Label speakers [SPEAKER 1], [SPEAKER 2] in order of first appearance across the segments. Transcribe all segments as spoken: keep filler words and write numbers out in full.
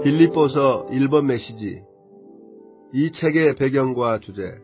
[SPEAKER 1] 빌립보서 일 번 메시지. 이 책의 배경과 주제.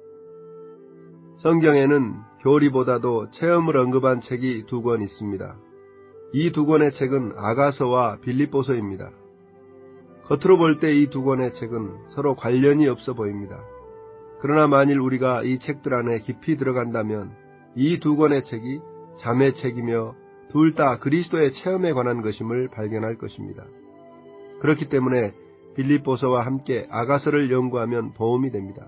[SPEAKER 1] 성경에는 교리보다도 체험을 언급한 책이 두 권 있습니다. 이 두 권의 책은 아가서와 빌립보서입니다. 겉으로 볼 때 이 두 권의 책은 서로 관련이 없어 보입니다. 그러나 만일 우리가 이 책들 안에 깊이 들어간다면 이 두 권의 책이 자매책이며 둘 다 그리스도의 체험에 관한 것임을 발견할 것입니다. 그렇기 때문에 빌립보서와 함께 아가서를 연구하면 도움이 됩니다.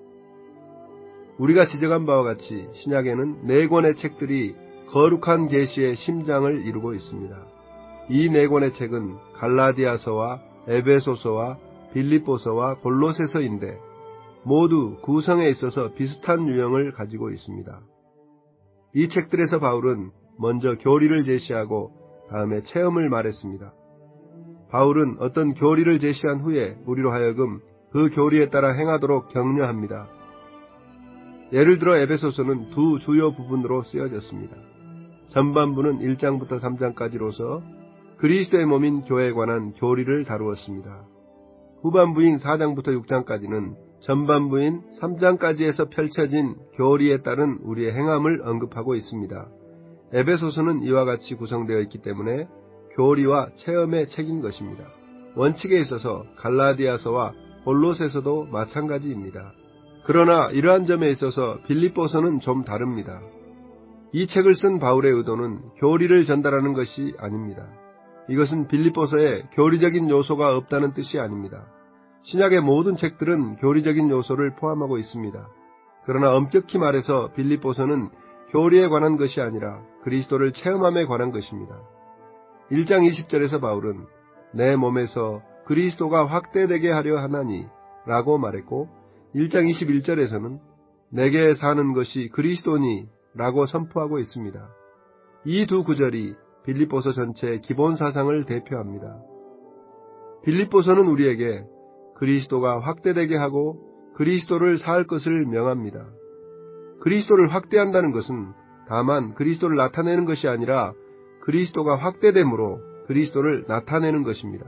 [SPEAKER 1] 우리가 지적한 바와 같이 신약에는 네 권의 책들이 거룩한 계시의 심장을 이루고 있습니다. 이 네 권의 책은 갈라디아서와 에베소서와 빌립보서와 골로새서인데 모두 구성에 있어서 비슷한 유형을 가지고 있습니다. 이 책들에서 바울은 먼저 교리를 제시하고 다음에 체험을 말했습니다. 바울은 어떤 교리를 제시한 후에 우리로 하여금 그 교리에 따라 행하도록 격려합니다. 예를 들어 에베소서는 두 주요 부분으로 쓰여졌습니다. 전반부는 일 장부터 삼 장까지로서 그리스도의 몸인 교회에 관한 교리를 다루었습니다. 후반부인 사 장부터 육 장까지는 전반부인 삼 장까지에서 펼쳐진 교리에 따른 우리의 행함을 언급하고 있습니다. 에베소서는 이와 같이 구성되어 있기 때문에 교리와 체험의 책인 것입니다. 원칙에 있어서 갈라디아서와 골로새서도 마찬가지입니다. 그러나 이러한 점에 있어서 빌립보서는 좀 다릅니다. 이 책을 쓴 바울의 의도는 교리를 전달하는 것이 아닙니다. 이것은 빌립보서에 교리적인 요소가 없다는 뜻이 아닙니다. 신약의 모든 책들은 교리적인 요소를 포함하고 있습니다. 그러나 엄격히 말해서 빌립보서는 교리에 관한 것이 아니라 그리스도를 체험함에 관한 것입니다. 일 장 이십 절에서 바울은 내 몸에서 그리스도가 확대되게 하려 하나니 라고 말했고 일 장 이십일 절에서는 내게 사는 것이 그리스도니 라고 선포하고 있습니다. 이 두 구절이 빌립보서 전체의 기본 사상을 대표합니다. 빌립보서는 우리에게 그리스도가 확대되게 하고 그리스도를 살 것을 명합니다. 그리스도를 확대한다는 것은 다만 그리스도를 나타내는 것이 아니라 그리스도가 확대됨으로 그리스도를 나타내는 것입니다.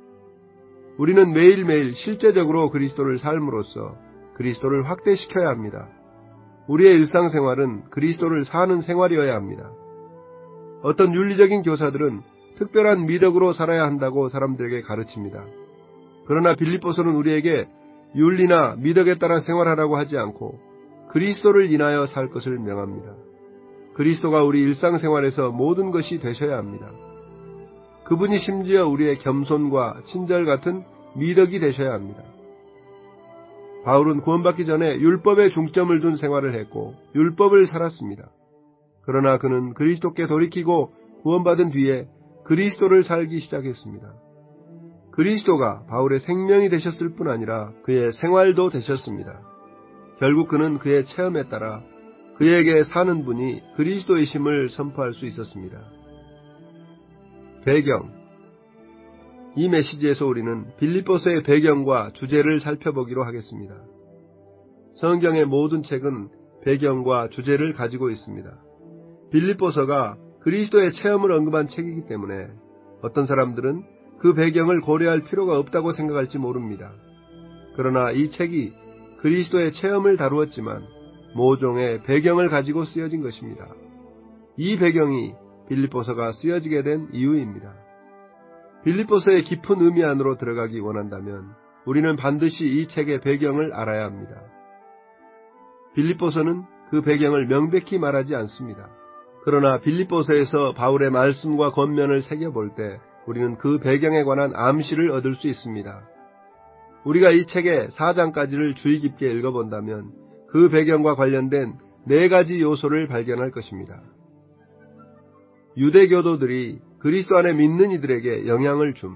[SPEAKER 1] 우리는 매일매일 실제적으로 그리스도를 삶으로써 그리스도를 확대시켜야 합니다. 우리의 일상생활은 그리스도를 사는 생활이어야 합니다. 어떤 윤리적인 교사들은 특별한 미덕으로 살아야 한다고 사람들에게 가르칩니다. 그러나 빌립보서는 우리에게 윤리나 미덕에 따라 생활하라고 하지 않고 그리스도를 인하여 살 것을 명합니다. 그리스도가 우리 일상생활에서 모든 것이 되셔야 합니다. 그분이 심지어 우리의 겸손과 친절 같은 미덕이 되셔야 합니다. 바울은 구원받기 전에 율법에 중점을 둔 생활을 했고 율법을 살았습니다. 그러나 그는 그리스도께 돌이키고 구원받은 뒤에 그리스도를 살기 시작했습니다. 그리스도가 바울의 생명이 되셨을 뿐 아니라 그의 생활도 되셨습니다. 결국 그는 그의 체험에 따라 그에게 사는 분이 그리스도이심을 선포할 수 있었습니다. 배경. 이 메시지에서 우리는 빌립보서의 배경과 주제를 살펴보기로 하겠습니다. 성경의 모든 책은 배경과 주제를 가지고 있습니다. 빌립보서가 그리스도의 체험을 언급한 책이기 때문에 어떤 사람들은 그 배경을 고려할 필요가 없다고 생각할지 모릅니다. 그러나 이 책이 그리스도의 체험을 다루었지만 모종의 배경을 가지고 쓰여진 것입니다. 이 배경이 빌립보서가 쓰여지게 된 이유입니다. 빌립보서의 깊은 의미 안으로 들어가기 원한다면 우리는 반드시 이 책의 배경을 알아야 합니다. 빌립보서는 그 배경을 명백히 말하지 않습니다. 그러나 빌립보서에서 바울의 말씀과 권면을 새겨볼 때 우리는 그 배경에 관한 암시를 얻을 수 있습니다. 우리가 이 책의 사 장까지를 주의 깊게 읽어본다면 그 배경과 관련된 네 가지 요소를 발견할 것입니다. 유대교도들이 그리스도 안에 믿는 이들에게 영향을 줌.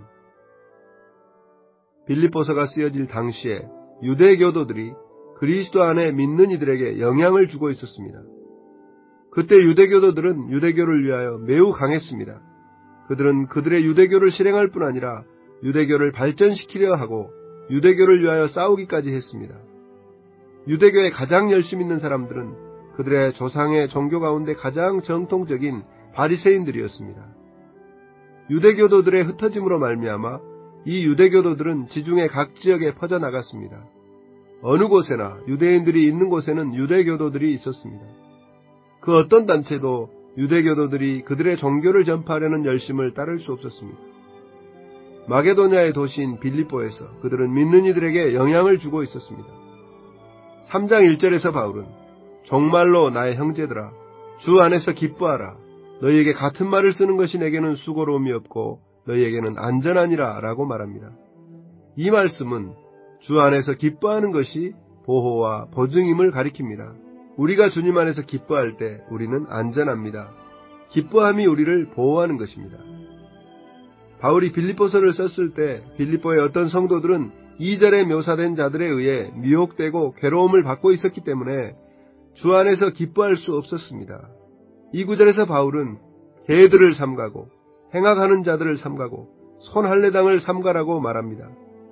[SPEAKER 1] 빌립보서가 쓰여질 당시에 유대교도들이 그리스도 안에 믿는 이들에게 영향을 주고 있었습니다. 그때 유대교도들은 유대교를 위하여 매우 강했습니다. 그들은 그들의 유대교를 실행할 뿐 아니라 유대교를 발전시키려 하고 유대교를 위하여 싸우기까지 했습니다. 유대교에 가장 열심 있는 사람들은 그들의 조상의 종교 가운데 가장 정통적인 바리새인들이었습니다. 유대교도들의 흩어짐으로 말미암아 이 유대교도들은 지중해 각 지역에 퍼져나갔습니다. 어느 곳에나 유대인들이 있는 곳에는 유대교도들이 있었습니다. 그 어떤 단체도 유대교도들이 그들의 종교를 전파하려는 열심을 따를 수 없었습니다. 마게도냐의 도시인 빌립보에서 그들은 믿는 이들에게 영향을 주고 있었습니다. 삼 장 일 절에서 바울은 정말로 나의 형제들아 주 안에서 기뻐하라. 너희에게 같은 말을 쓰는 것이 내게는 수고로움이 없고 너희에게는 안전하니라 라고 말합니다. 이 말씀은 주 안에서 기뻐하는 것이 보호와 보증임을 가리킵니다. 우리가 주님 안에서 기뻐할 때 우리는 안전합니다. 기뻐함이 우리를 보호하는 것입니다. 바울이 빌립보서를 썼을 때 빌립보의 어떤 성도들은 이 절에 묘사된 자들에 의해 미혹되고 괴로움을 받고 있었기 때문에 주 안에서 기뻐할 수 없었습니다. 이 구절에서 바울은 개들을 삼가고 행악하는 자들을 삼가고 손할례당을 삼가라고 말합니다.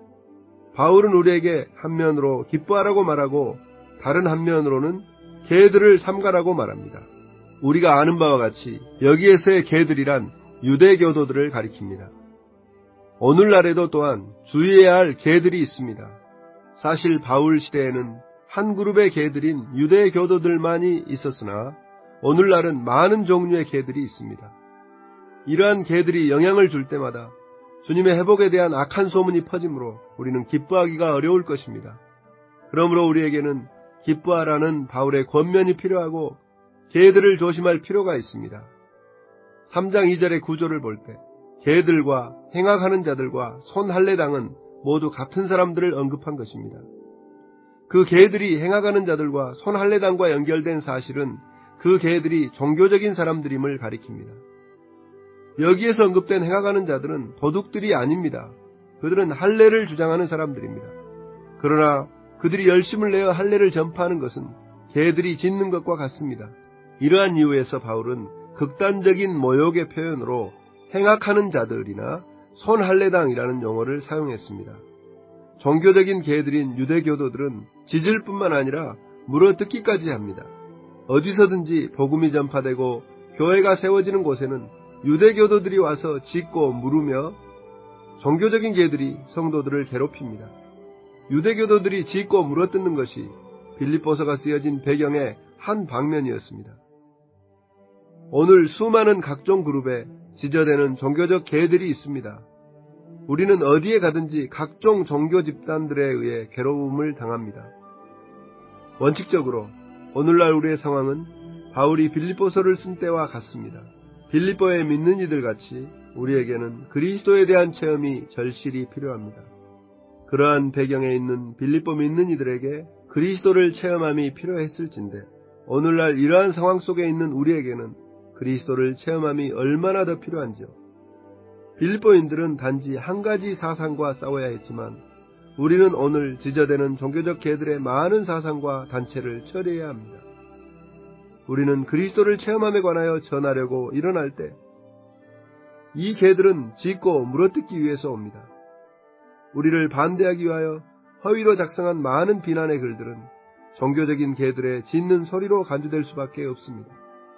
[SPEAKER 1] 바울은 우리에게 한면으로 기뻐하라고 말하고 다른 한면으로는 개들을 삼가라고 말합니다. 우리가 아는 바와 같이 여기에서의 개들이란 유대교도들을 가리킵니다. 오늘날에도 또한 주의해야 할 개들이 있습니다. 사실 바울 시대에는 한 그룹의 개들인 유대교도들만이 있었으나 오늘날은 많은 종류의 개들이 있습니다. 이러한 개들이 영향을 줄 때마다 주님의 회복에 대한 악한 소문이 퍼지므로 우리는 기뻐하기가 어려울 것입니다. 그러므로 우리에게는 기뻐하라는 바울의 권면이 필요하고 개들을 조심할 필요가 있습니다. 삼 장 이 절의 구조를 볼 때 개들과 행악하는 자들과 손할례당은 모두 같은 사람들을 언급한 것입니다. 그 개들이 행악하는 자들과 손할례당과 연결된 사실은 그 개들이 종교적인 사람들임을 가리킵니다. 여기에서 언급된 행악하는 자들은 도둑들이 아닙니다. 그들은 할례를 주장하는 사람들입니다. 그러나 그들이 열심을 내어 할례를 전파하는 것은 개들이 짖는 것과 같습니다. 이러한 이유에서 바울은 극단적인 모욕의 표현으로 행악하는 자들이나 손할례당이라는 용어를 사용했습니다. 종교적인 개들인 유대교도들은 짖을 뿐만 아니라 물어뜯기까지 합니다. 어디서든지 복음이 전파되고 교회가 세워지는 곳에는 유대교도들이 와서 짖고 물으며 종교적인 개들이 성도들을 괴롭힙니다. 유대교도들이 짖고 물어뜯는 것이 빌립보서가 쓰여진 배경의 한 방면이었습니다. 오늘 수많은 각종 그룹에 지저대는 종교적 개들이 있습니다. 우리는 어디에 가든지 각종 종교 집단들에 의해 괴로움을 당합니다. 원칙적으로 오늘날 우리의 상황은 바울이 빌립보서를 쓴 때와 같습니다. 빌립보에 믿는 이들 같이 우리에게는 그리스도에 대한 체험이 절실히 필요합니다. 그러한 배경에 있는 빌립보 믿는 이들에게 그리스도를 체험함이 필요했을진데 오늘날 이러한 상황 속에 있는 우리에게는 그리스도를 체험함이 얼마나 더 필요한지요. 빌립보인들은 단지 한 가지 사상과 싸워야 했지만 우리는 오늘 지저대는 종교적 개들의 많은 사상과 단체를 처리해야 합니다. 우리는 그리스도를 체험함에 관하여 전하려고 일어날 때 이 개들은 짖고 물어뜯기 위해서 옵니다. 우리를 반대하기 위하여 허위로 작성한 많은 비난의 글들은 종교적인 개들의 짖는 소리로 간주될 수밖에 없습니다.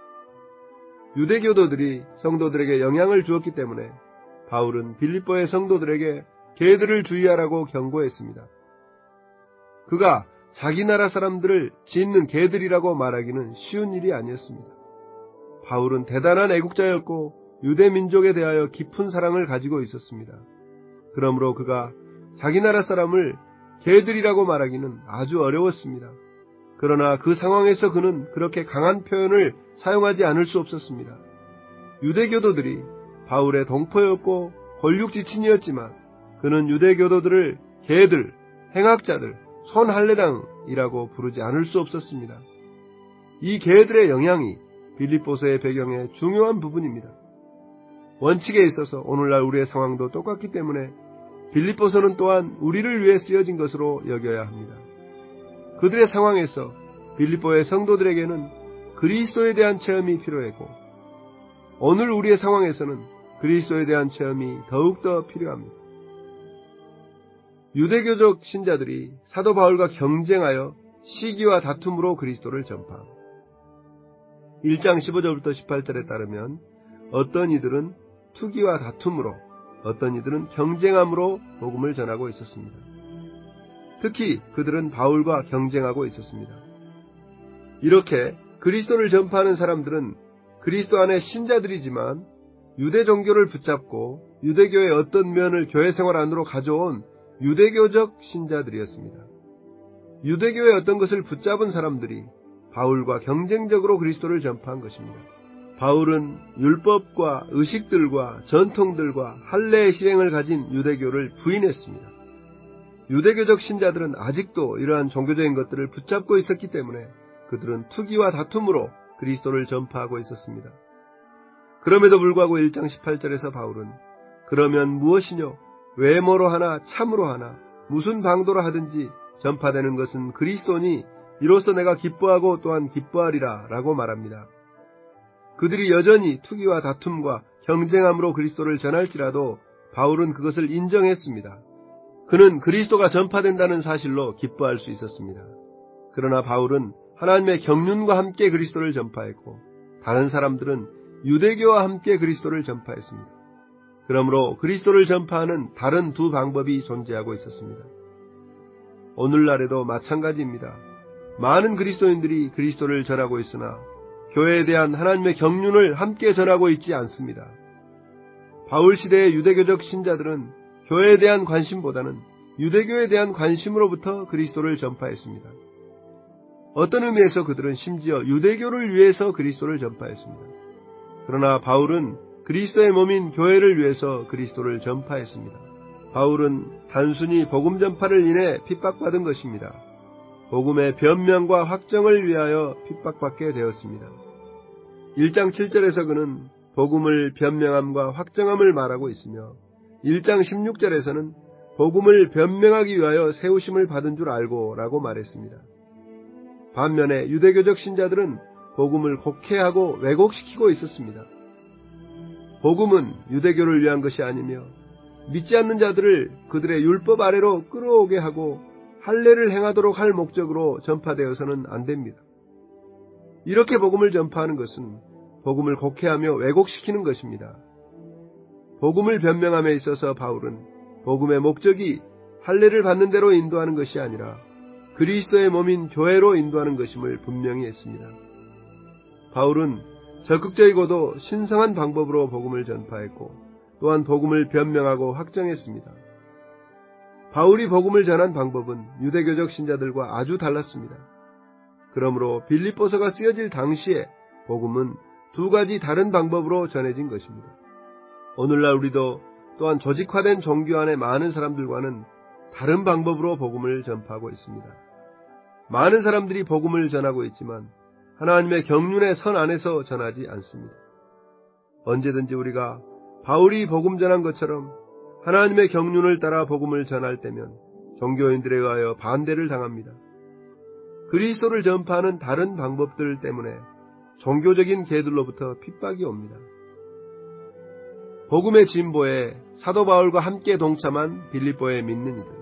[SPEAKER 1] 유대교도들이 성도들에게 영향을 주었기 때문에 바울은 빌립보의 성도들에게 개들을 주의하라고 경고했습니다. 그가 자기 나라 사람들을 짖는 개들이라고 말하기는 쉬운 일이 아니었습니다. 바울은 대단한 애국자였고 유대 민족에 대하여 깊은 사랑을 가지고 있었습니다. 그러므로 그가 자기 나라 사람을 개들이라고 말하기는 아주 어려웠습니다. 그러나 그 상황에서 그는 그렇게 강한 표현을 사용하지 않을 수 없었습니다. 유대교도들이 바울의 동포였고 권력지친이었지만 그는 유대교도들을 개들, 행악자들, 손할례당이라고 부르지 않을 수 없었습니다. 이 개들의 영향이 빌립보서의 배경의 중요한 부분입니다. 원칙에 있어서 오늘날 우리의 상황도 똑같기 때문에 빌립보서는 또한 우리를 위해 쓰여진 것으로 여겨야 합니다. 그들의 상황에서 빌립보의 성도들에게는 그리스도에 대한 체험이 필요했고 오늘 우리의 상황에서는 그리스도에 대한 체험이 더욱더 필요합니다. 유대교적 신자들이 사도 바울과 경쟁하여 시기와 다툼으로 그리스도를 전파합니다. 일 장 십오 절부터 십팔 절에 따르면 어떤 이들은 투기와 다툼으로 어떤 이들은 경쟁함으로 복음을 전하고 있었습니다. 특히 그들은 바울과 경쟁하고 있었습니다. 이렇게 그리스도를 전파하는 사람들은 그리스도 안의 신자들이지만 유대 종교를 붙잡고 유대교의 어떤 면을 교회 생활 안으로 가져온 유대교적 신자들이었습니다. 유대교의 어떤 것을 붙잡은 사람들이 바울과 경쟁적으로 그리스도를 전파한 것입니다. 바울은 율법과 의식들과 전통들과 할례의 실행을 가진 유대교를 부인했습니다. 유대교적 신자들은 아직도 이러한 종교적인 것들을 붙잡고 있었기 때문에 그들은 투기와 다툼으로 그리스도를 전파하고 있었습니다. 그럼에도 불구하고 일 장 십팔 절에서 바울은 그러면 무엇이뇨? 외모로 하나 참으로 하나 무슨 방도로 하든지 전파되는 것은 그리스도니 이로써 내가 기뻐하고 또한 기뻐하리라 라고 말합니다. 그들이 여전히 투기와 다툼과 경쟁함으로 그리스도를 전할지라도 바울은 그것을 인정했습니다. 그는 그리스도가 전파된다는 사실로 기뻐할 수 있었습니다. 그러나 바울은 하나님의 경륜과 함께 그리스도를 전파했고 다른 사람들은 유대교와 함께 그리스도를 전파했습니다. 그러므로 그리스도를 전파하는 다른 두 방법이 존재하고 있었습니다. 오늘날에도 마찬가지입니다. 많은 그리스도인들이 그리스도를 전하고 있으나 교회에 대한 하나님의 경륜을 함께 전하고 있지 않습니다. 바울 시대의 유대교적 신자들은 교회에 대한 관심보다는 유대교에 대한 관심으로부터 그리스도를 전파했습니다. 어떤 의미에서 그들은 심지어 유대교를 위해서 그리스도를 전파했습니다. 그러나 바울은 그리스도의 몸인 교회를 위해서 그리스도를 전파했습니다. 바울은 단순히 복음 전파를 인해 핍박받은 것입니다. 복음의 변명과 확정을 위하여 핍박받게 되었습니다. 일 장 칠 절에서 그는 복음을 변명함과 확정함을 말하고 있으며 일 장 십육 절에서는 복음을 변명하기 위하여 세우심을 받은 줄 알고 라고 말했습니다. 반면에 유대교적 신자들은 복음을 곡해하고 왜곡시키고 있었습니다. 복음은 유대교를 위한 것이 아니며 믿지 않는 자들을 그들의 율법 아래로 끌어오게 하고 할례를 행하도록 할 목적으로 전파되어서는 안 됩니다. 이렇게 복음을 전파하는 것은 복음을 곡해하며 왜곡시키는 것입니다. 복음을 변명함에 있어서 바울은 복음의 목적이 할례를 받는 대로 인도하는 것이 아니라 그리스도의 몸인 교회로 인도하는 것임을 분명히 했습니다. 바울은 적극적이고도 신성한 방법으로 복음을 전파했고 또한 복음을 변명하고 확정했습니다. 바울이 복음을 전한 방법은 유대교적 신자들과 아주 달랐습니다. 그러므로 빌립보서가 쓰여질 당시에 복음은 두 가지 다른 방법으로 전해진 것입니다. 오늘날 우리도 또한 조직화된 종교 안의 많은 사람들과는 다른 방법으로 복음을 전파하고 있습니다. 많은 사람들이 복음을 전하고 있지만 하나님의 경륜의 선 안에서 전하지 않습니다. 언제든지 우리가 바울이 복음 전한 것처럼 하나님의 경륜을 따라 복음을 전할 때면 종교인들에 의하여 반대를 당합니다. 그리스도를 전파하는 다른 방법들 때문에 종교적인 개들로부터 핍박이 옵니다. 복음의 진보에 사도 바울과 함께 동참한 빌립보의 믿는 이들.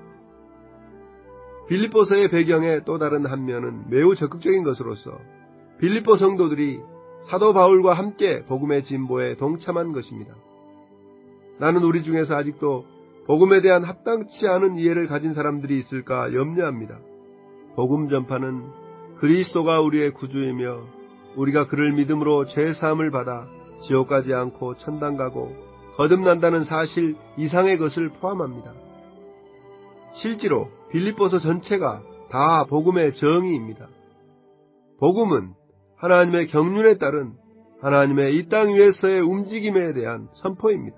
[SPEAKER 1] 빌립보서의 배경의 또 다른 한 면은 매우 적극적인 것으로서 빌립보 성도들이 사도 바울과 함께 복음의 진보에 동참한 것입니다. 나는 우리 중에서 아직도 복음에 대한 합당치 않은 이해를 가진 사람들이 있을까 염려합니다. 복음 전파는 그리스도가 우리의 구주이며 우리가 그를 믿음으로 죄사함을 받아 지옥 가지 않고 천당 가고 거듭난다는 사실 이상의 것을 포함합니다. 실제로 빌립보서 전체가 다 복음의 정의입니다. 복음은 하나님의 경륜에 따른 하나님의 이 땅 위에서의 움직임에 대한 선포입니다.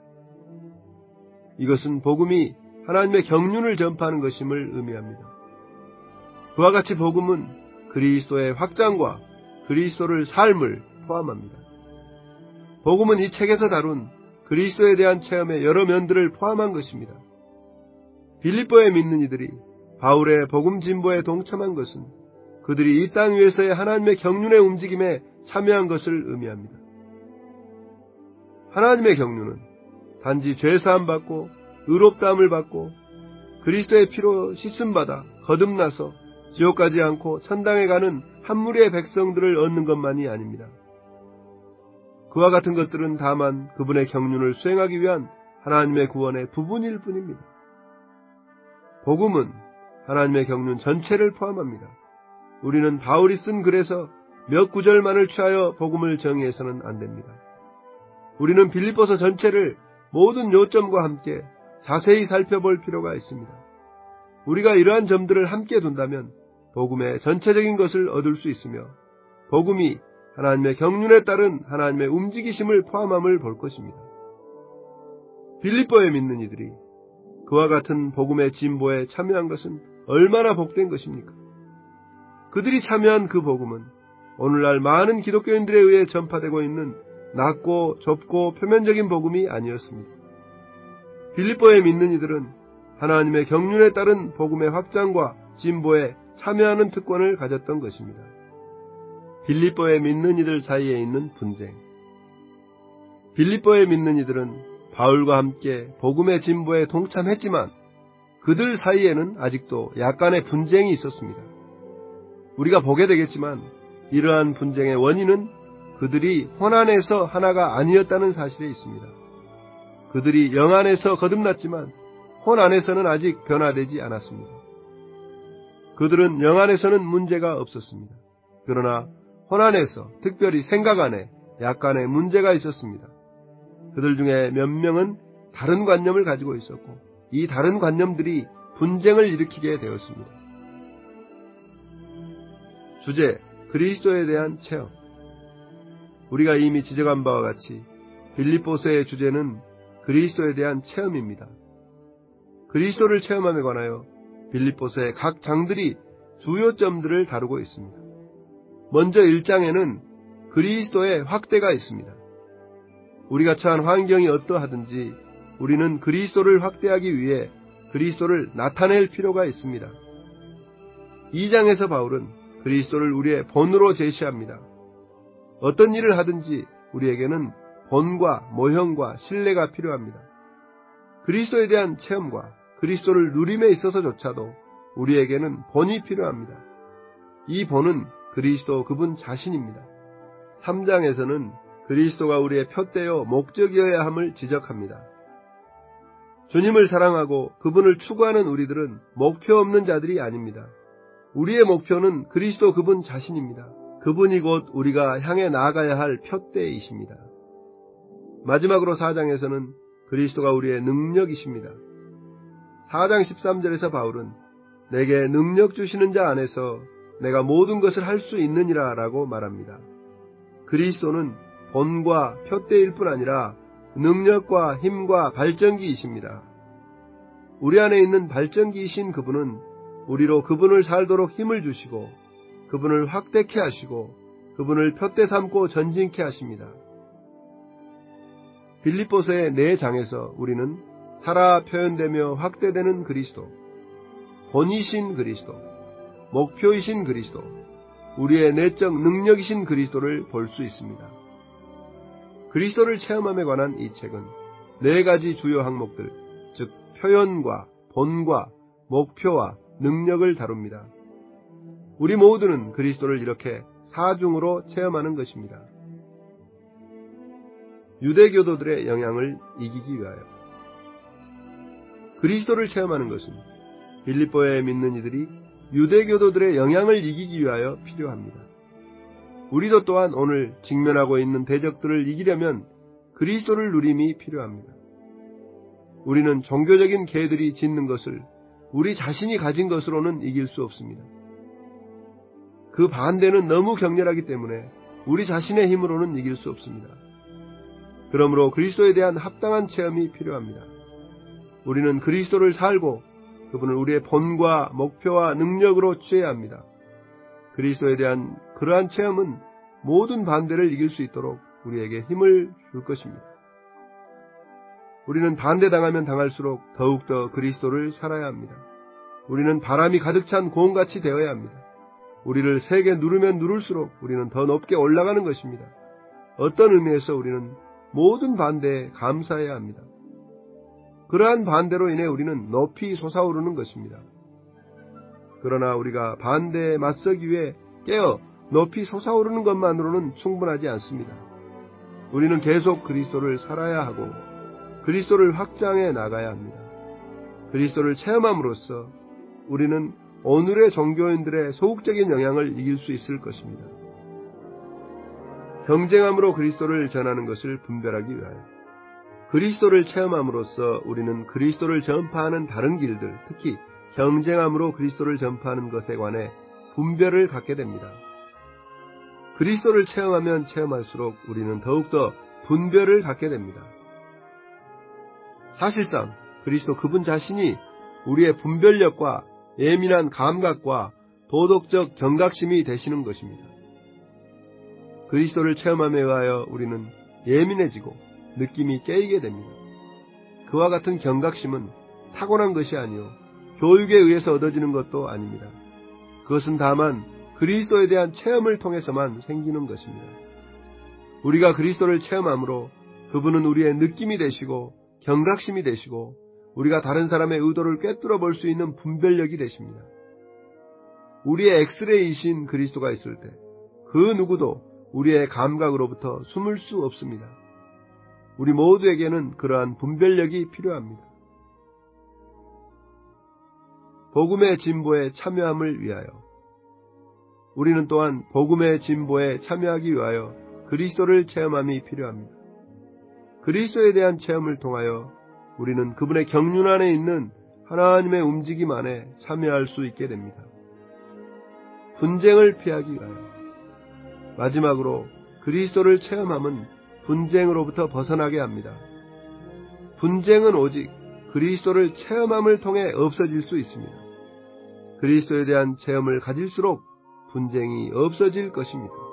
[SPEAKER 1] 이것은 복음이 하나님의 경륜을 전파하는 것임을 의미합니다. 그와 같이 복음은 그리스도의 확장과 그리스도를 삶을 포함합니다. 복음은 이 책에서 다룬 그리스도에 대한 체험의 여러 면들을 포함한 것입니다. 빌립보에 믿는 이들이 바울의 복음 진보에 동참한 것은 그들이 이 땅 위에서의 하나님의 경륜의 움직임에 참여한 것을 의미합니다. 하나님의 경륜은 단지 죄사함 받고 의롭다함을 받고 그리스도의 피로 씻음받아 거듭나서 지옥 가지 않고 천당에 가는 한 무리의 백성들을 얻는 것만이 아닙니다. 그와 같은 것들은 다만 그분의 경륜을 수행하기 위한 하나님의 구원의 부분일 뿐입니다. 복음은 하나님의 경륜 전체를 포함합니다. 우리는 바울이 쓴 글에서 몇 구절만을 취하여 복음을 정의해서는 안 됩니다. 우리는 빌립보서 전체를 모든 요점과 함께 자세히 살펴볼 필요가 있습니다. 우리가 이러한 점들을 함께 둔다면 복음의 전체적인 것을 얻을 수 있으며 복음이 하나님의 경륜에 따른 하나님의 움직이심을 포함함을 볼 것입니다. 빌립보에 믿는 이들이 그와 같은 복음의 진보에 참여한 것은 얼마나 복된 것입니까? 그들이 참여한 그 복음은 오늘날 많은 기독교인들에 의해 전파되고 있는 낮고 좁고 표면적인 복음이 아니었습니다. 빌립보에 믿는 이들은 하나님의 경륜에 따른 복음의 확장과 진보에 참여하는 특권을 가졌던 것입니다. 빌립보에 믿는 이들 사이에 있는 분쟁. 빌립보에 믿는 이들은 바울과 함께 복음의 진보에 동참했지만 그들 사이에는 아직도 약간의 분쟁이 있었습니다. 우리가 보게 되겠지만 이러한 분쟁의 원인은 그들이 혼 안에서 하나가 아니었다는 사실에 있습니다. 그들이 영 안에서 거듭났지만 혼 안에서는 아직 변화되지 않았습니다. 그들은 영 안에서는 문제가 없었습니다. 그러나 혼 안에서, 특별히 생각 안에 약간의 문제가 있었습니다. 그들 중에 몇 명은 다른 관념을 가지고 있었고 이 다른 관념들이 분쟁을 일으키게 되었습니다. 주제, 그리스도에 대한 체험. 우리가 이미 지적한 바와 같이 빌립보서의 주제는 그리스도에 대한 체험입니다. 그리스도를 체험함에 관하여 빌립보서의 각 장들이 주요점들을 다루고 있습니다. 먼저 일 장에는 그리스도의 확대가 있습니다. 우리가 처한 환경이 어떠하든지 우리는 그리스도를 확대하기 위해 그리스도를 나타낼 필요가 있습니다. 이 장에서 바울은 그리스도를 우리의 본으로 제시합니다. 어떤 일을 하든지 우리에게는 본과 모형과 신뢰가 필요합니다. 그리스도에 대한 체험과 그리스도를 누림에 있어서조차도 우리에게는 본이 필요합니다. 이 본은 그리스도 그분 자신입니다. 삼 장에서는 그리스도가 우리의 표대요 목적이어야 함을 지적합니다. 주님을 사랑하고 그분을 추구하는 우리들은 목표 없는 자들이 아닙니다. 우리의 목표는 그리스도 그분 자신입니다. 그분이 곧 우리가 향해 나아가야 할 표대이십니다. 마지막으로 사 장에서는 그리스도가 우리의 능력이십니다. 사 장 십삼 절에서 바울은 내게 능력 주시는 자 안에서 내가 모든 것을 할 수 있느니라 라고 말합니다. 그리스도는 본과 표대일 뿐 아니라 능력과 힘과 발전기이십니다. 우리 안에 있는 발전기이신 그분은 우리로 그분을 살도록 힘을 주시고 그분을 확대케 하시고 그분을 표대 삼고 전진케 하십니다. 빌립보서의 네 장에서 우리는 살아 표현되며 확대되는 그리스도, 본이신 그리스도, 목표이신 그리스도, 우리의 내적 능력이신 그리스도를 볼 수 있습니다. 그리스도를 체험함에 관한 이 책은 네 가지 주요 항목들, 즉 표현과 본과 목표와 능력을 다룹니다. 우리 모두는 그리스도를 이렇게 사중으로 체험하는 것입니다. 유대교도들의 영향을 이기기 위하여. 그리스도를 체험하는 것은 빌립보에 믿는 이들이 유대교도들의 영향을 이기기 위하여 필요합니다. 우리도 또한 오늘 직면하고 있는 대적들을 이기려면 그리스도를 누림이 필요합니다. 우리는 종교적인 개들이 짓는 것을 우리 자신이 가진 것으로는 이길 수 없습니다. 그 반대는 너무 격렬하기 때문에 우리 자신의 힘으로는 이길 수 없습니다. 그러므로 그리스도에 대한 합당한 체험이 필요합니다. 우리는 그리스도를 살고 그분을 우리의 본과 목표와 능력으로 취해야 합니다. 그리스도에 대한 그러한 체험은 모든 반대를 이길 수 있도록 우리에게 힘을 줄 것입니다. 우리는 반대당하면 당할수록 더욱더 그리스도를 살아야 합니다. 우리는 바람이 가득 찬 고음같이 되어야 합니다. 우리를 세게 누르면 누를수록 우리는 더 높게 올라가는 것입니다. 어떤 의미에서 우리는 모든 반대에 감사해야 합니다. 그러한 반대로 인해 우리는 높이 솟아오르는 것입니다. 그러나 우리가 반대에 맞서기 위해 깨어 높이 솟아오르는 것만으로는 충분하지 않습니다. 우리는 계속 그리스도를 살아야 하고 그리스도를 확장해 나가야 합니다. 그리스도를 체험함으로써 우리는 오늘의 종교인들의 소극적인 영향을 이길 수 있을 것입니다. 경쟁함으로 그리스도를 전하는 것을 분별하기 위하여 그리스도를 체험함으로써 우리는 그리스도를 전파하는 다른 길들, 특히 경쟁함으로 그리스도를 전파하는 것에 관해 분별을 갖게 됩니다. 그리스도를 체험하면 체험할수록 우리는 더욱더 분별을 갖게 됩니다. 사실상 그리스도 그분 자신이 우리의 분별력과 예민한 감각과 도덕적 경각심이 되시는 것입니다. 그리스도를 체험함에 의하여 우리는 예민해지고 느낌이 깨이게 됩니다. 그와 같은 경각심은 타고난 것이 아니요 교육에 의해서 얻어지는 것도 아닙니다. 그것은 다만 그리스도에 대한 체험을 통해서만 생기는 것입니다. 우리가 그리스도를 체험함으로 그분은 우리의 느낌이 되시고 경각심이 되시고 우리가 다른 사람의 의도를 꿰뚫어 볼 수 있는 분별력이 되십니다. 우리의 엑스레이이신 그리스도가 있을 때 그 누구도 우리의 감각으로부터 숨을 수 없습니다. 우리 모두에게는 그러한 분별력이 필요합니다. 복음의 진보에 참여함을 위하여 우리는 또한 복음의 진보에 참여하기 위하여 그리스도를 체험함이 필요합니다. 그리스도에 대한 체험을 통하여 우리는 그분의 경륜 안에 있는 하나님의 움직임 안에 참여할 수 있게 됩니다. 분쟁을 피하기 위하여 마지막으로 그리스도를 체험함은 분쟁으로부터 벗어나게 합니다. 분쟁은 오직 그리스도를 체험함을 통해 없어질 수 있습니다. 그리스도에 대한 체험을 가질수록 분쟁이 없어질 것입니다.